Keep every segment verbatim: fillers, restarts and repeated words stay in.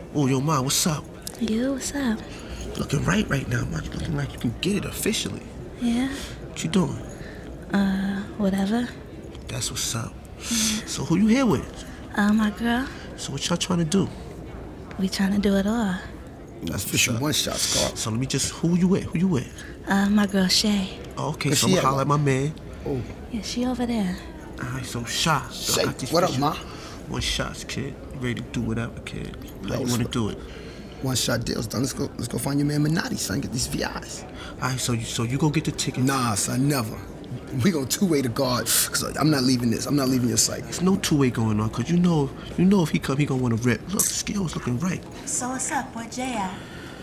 Oh, yo, Ma, what's up? You, what's up? Looking right right now, Ma. You looking like you can get it officially. Yeah? What you doing? Uh, whatever. That's what's up. Mm-hmm. So who you here with? Uh, my girl. So what y'all trying to do? We trying to do it all. That's official one shot, Scar. So let me just, who you with? Who you with? Uh, my girl Shay. Oh, okay, Where's so she I'm at, gonna holler at my man. Oh. Yeah, she over there. Alright, so shot. Shay, what up, Ma? One shots, kid. You ready to do whatever, kid. How Yo, you wanna do it? One shot deals done. Let's go. Let's go find your man Minotti, son. Get these V Is. Alright, so you so you go get the tickets. Nah, son, never. We gonna two-way the guard. Cause I'm not leaving this. I'm not leaving your sight. There's no two-way going on, cause you know, you know if he come, he gonna wanna rip. Look, Skill's looking right. So what's up? Where Jay at?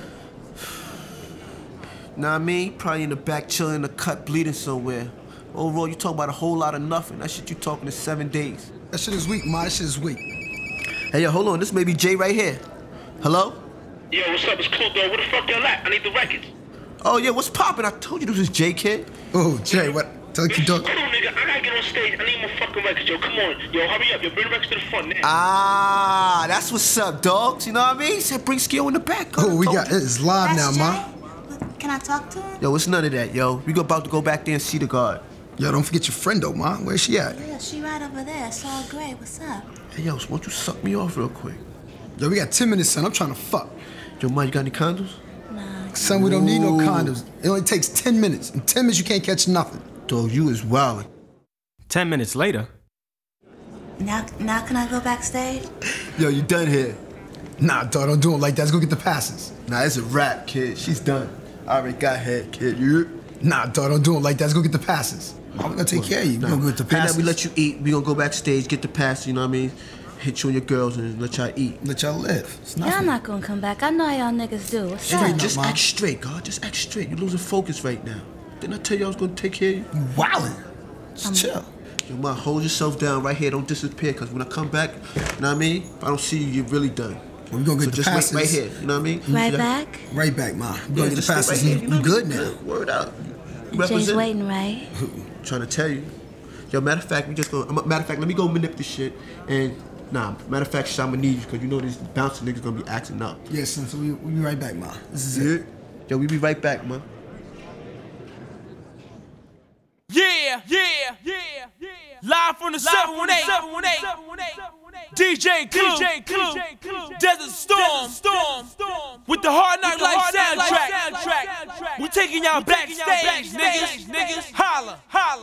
Nah, I mean, probably in the back, chilling in the cut, bleeding somewhere. Overall, you talk about a whole lot of nothing. That shit you talking in seven days. That shit is weak, Ma. That shit is weak. Hey, yo, hold on. This may be Jay right here. Hello? Yo, what's up? It's cool, dog. Where the fuck y'all at? I need the records. Oh, yeah, what's poppin'? I told you this was Jay, kid. Oh, Jay, what? Tell This you, is dog. cool, nigga. I gotta get on stage. I need my fucking records, yo. Come on. Yo, hurry up. Yo, bring the records to the front now. Ah, that's what's up, dogs. You know what I mean? He said bring Skill in the back. Oh, we Told got you. it. It's live now, That's Ma. Jay? Can I talk to him? Yo, it's none of that, yo. We about to go back there and see the guard. Yo, don't forget your friend, though, Ma. Where's she at? Yeah, she right over there. It's all great. What's up? Hey, yo, so why don't you suck me off real quick? Yo, we got ten minutes, son. I'm trying to fuck. Yo, Ma, you got any condoms? Nah. Son, we don't need no Ooh. condoms. It only takes ten minutes. In ten minutes, you can't catch nothing. Dog, you is wildin'. Ten minutes later. Now, now can I go backstage? Yo, you done here. Nah, dog, don't do it like that. Let's go get the passes. Nah, it's a wrap, kid. She's done. I already got head, kid. You? Nah, dog, don't do it like that. Let's go get the passes. I'm gonna take care of you. We Nah. gonna go get the Then passes. we let you eat. We gonna go backstage, get the pass, you know what I mean? Hit you and your girls and let y'all eat. Let y'all live. It's Y'all nothing. not gonna come back. I know how y'all niggas do. What's Hey, up? just Ma. act straight, God. Just act straight. You're losing focus right now. Didn't I tell you I was gonna take care of you? You wildin'. Just chill. Yo, Ma, hold yourself down right here. Don't disappear, because when I come back, you know what I mean? If I don't see you, you're really done. Well, we gonna get So the just passes. wait right here, you know what I mean? Right Yeah. back? Right back, Ma. We Yeah, gonna get the just stay passes. right here, you you know you what I good mean? now. Word out. Jay's Represent. waiting, right? Trying to tell you. Yo, matter of fact, we just go. Matter of fact, let me go manip this shit. And nah, matter of fact, I'ma need you because you know these bouncing niggas gonna be acting up. Yeah, son. So we we be right back, Ma. This is it. Yo, we be right back, man. Yeah, yeah, yeah, yeah. Live from the seven one eight. D J Clue, D J Clue, Desert Storm, Storm, with the Hard Knock Life soundtrack. We taking y'all backstage, niggas, niggas. Holla, holla.